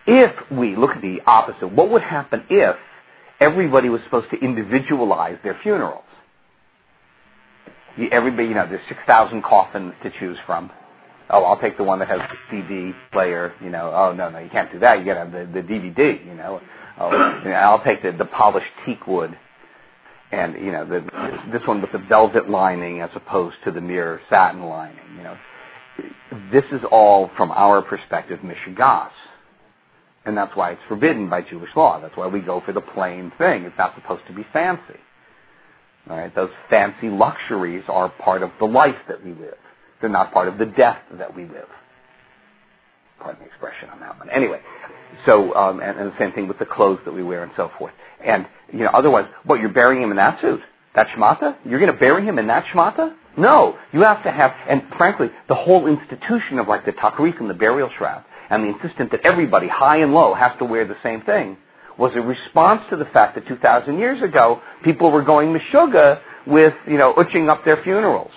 If we look at the opposite, what would happen if everybody was supposed to individualize their funerals? Everybody, there's 6,000 coffins to choose from. Oh, I'll take the one that has the CD player, Oh, no, you can't do that. You got to have the DVD, Oh, I'll take the polished teak wood. And, this one with the velvet lining as opposed to the mere satin lining, This is all, from our perspective, mishigas. And that's why it's forbidden by Jewish law. That's why we go for the plain thing. It's not supposed to be fancy. All right? Those fancy luxuries are part of the life that we live. They're not part of the death that we live. Pardon the expression on that one. Anyway, so, and the same thing with the clothes that we wear and so forth. And, otherwise, you're burying him in that suit? That shmata? You're going to bury him in that shmata? No. You have to have, and frankly, the whole institution of like the takrik and the burial shroud, and the insistence that everybody, high and low, has to wear the same thing, was a response to the fact that 2,000 years ago, people were going meshuggah with, utching up their funerals.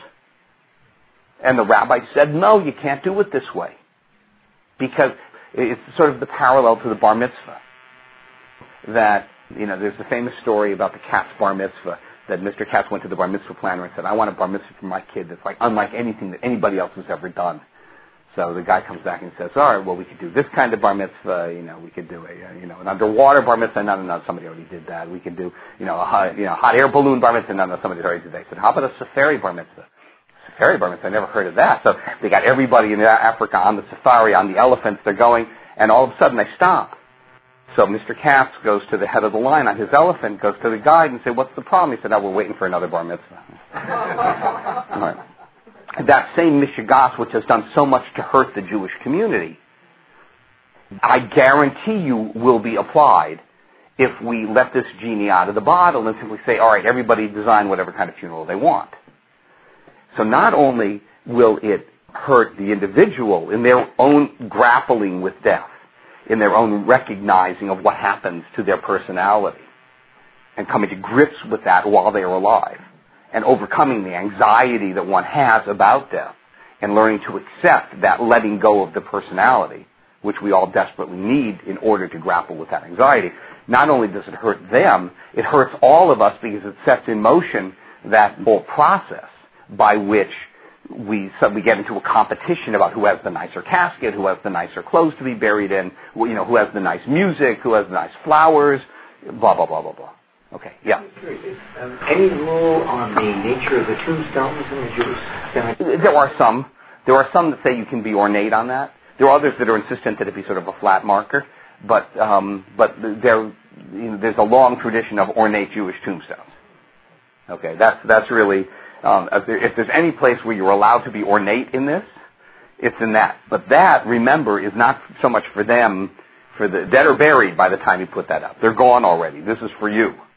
And the rabbi said, no, you can't do it this way. Because it's sort of the parallel to the bar mitzvah. That, there's the famous story about the Katz bar mitzvah, that Mr. Katz went to the bar mitzvah planner and said, I want a bar mitzvah for my kid that's like unlike anything that anybody else has ever done. So the guy comes back and says, all right, well, we could do this kind of bar mitzvah, we could do an underwater bar mitzvah. No, somebody already did that. We could do, a hot air balloon bar mitzvah. No, somebody already did that. He said, how about a safari bar mitzvah? Safari bar mitzvah, I never heard of that. So they got everybody in Africa on the safari, on the elephants, they're going, and all of a sudden they stop. So Mr. Katz goes to the head of the line on his elephant, goes to the guide and says, what's the problem? He said, no, we're waiting for another bar mitzvah. All right. That same mishigas, which has done so much to hurt the Jewish community, I guarantee you will be applied if we let this genie out of the bottle and simply say, all right, everybody design whatever kind of funeral they want. So not only will it hurt the individual in their own grappling with death, in their own recognizing of what happens to their personality, and coming to grips with that while they are alive, and overcoming the anxiety that one has about death, and learning to accept that letting go of the personality, which we all desperately need in order to grapple with that anxiety. Not only does it hurt them, it hurts all of us because it sets in motion that whole process by which we get into a competition about who has the nicer casket, who has the nicer clothes to be buried in, who has the nice music, who has the nice flowers, blah, blah, blah, blah, blah. Okay, yeah. Any rule on the nature of the tombstones in the Jewish cemetery? There are some. There are some that say you can be ornate on that. There are others that are insistent that it be sort of a flat marker. But there's a long tradition of ornate Jewish tombstones. Okay, that's really, if there's any place where you're allowed to be ornate in this, it's in that. But that, remember, is not so much for them, for the dead or buried by the time you put that up. They're gone already. This is for you.